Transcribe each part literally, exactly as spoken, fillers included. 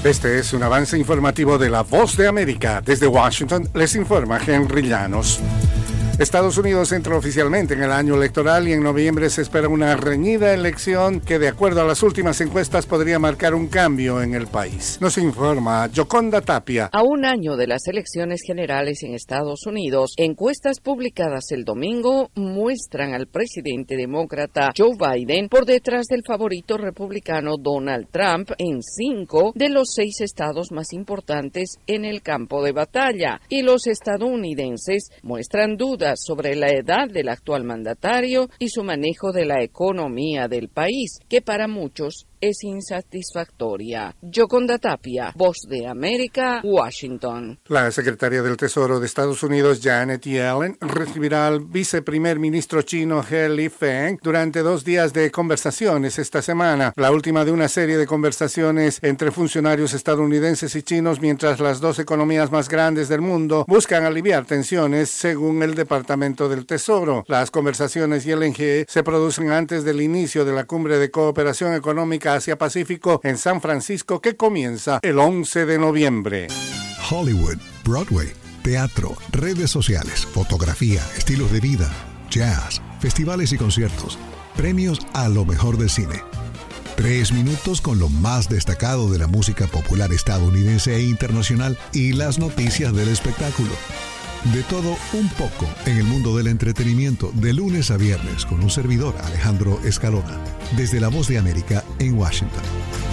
Este es un avance informativo de La Voz de América. Desde Washington les informa Henry Llanos. Estados Unidos entra oficialmente en el año electoral y en noviembre se espera una reñida elección que, de acuerdo a las últimas encuestas, podría marcar un cambio en el país. Nos informa Yoconda Tapia. A un año de las elecciones generales en Estados Unidos, encuestas publicadas el domingo muestran al presidente demócrata Joe Biden por detrás del favorito republicano Donald Trump en cinco de los seis estados más importantes en el campo de batalla, y los estadounidenses muestran dudas sobre la edad del actual mandatario y su manejo de la economía del país, que para muchos es insatisfactoria. Yoconda Tapia, Voz de América, Washington. La secretaria del Tesoro de Estados Unidos, Janet Yellen, recibirá al viceprimer ministro chino He Lifeng durante dos días de conversaciones esta semana, la última de una serie de conversaciones entre funcionarios estadounidenses y chinos mientras las dos economías más grandes del mundo buscan aliviar tensiones, según el Departamento del Tesoro. Las conversaciones Yellen-He se producen antes del inicio de la Cumbre de Cooperación Económica Asia-Pacífico en San Francisco, que comienza el once de noviembre. Hollywood, Broadway, teatro, redes sociales, fotografía, estilos de vida, jazz, festivales y conciertos, premios a lo mejor del cine. Tres minutos con lo más destacado de la música popular estadounidense e internacional y las noticias del espectáculo. De todo un poco en el mundo del entretenimiento, de lunes a viernes, con un servidor, Alejandro Escalona, desde La Voz de América en Washington.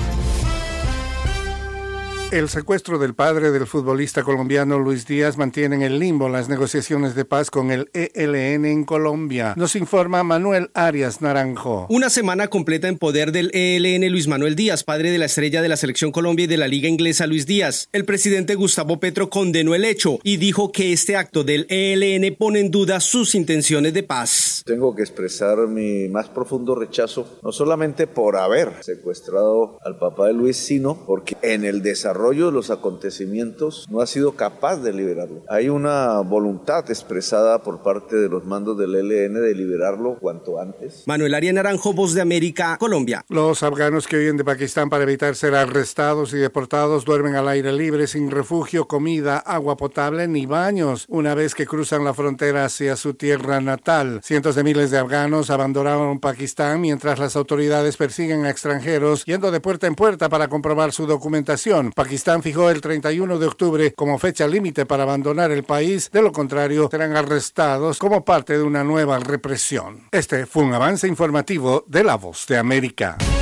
El secuestro del padre del futbolista colombiano Luis Díaz mantiene en el limbo las negociaciones de paz con el E L N en Colombia. Nos informa Manuel Arias Naranjo. Una semana completa en poder del E L N Luis Manuel Díaz, padre de la estrella de la Selección Colombia y de la Liga Inglesa Luis Díaz. El presidente Gustavo Petro condenó el hecho y dijo que este acto del E L N pone en duda sus intenciones de paz. Tengo que expresar mi más profundo rechazo, no solamente por haber secuestrado al papá de Luis, sino porque en el desarrollo de los acontecimientos no ha sido capaz de liberarlo. Hay una voluntad expresada por parte de los mandos del E L N de liberarlo cuanto antes. Manuel Arias Naranjo, Voz de América, Colombia. Los afganos que huyen de Pakistán para evitar ser arrestados y deportados duermen al aire libre sin refugio, comida, agua potable ni baños una vez que cruzan la frontera hacia su tierra natal. Cientos de miles de afganos abandonaron Pakistán mientras las autoridades persiguen a extranjeros yendo de puerta en puerta para comprobar su documentación. Pakistán fijó el treinta y uno de octubre como fecha límite para abandonar el país, de lo contrario serán arrestados como parte de una nueva represión. Este fue un avance informativo de La Voz de América.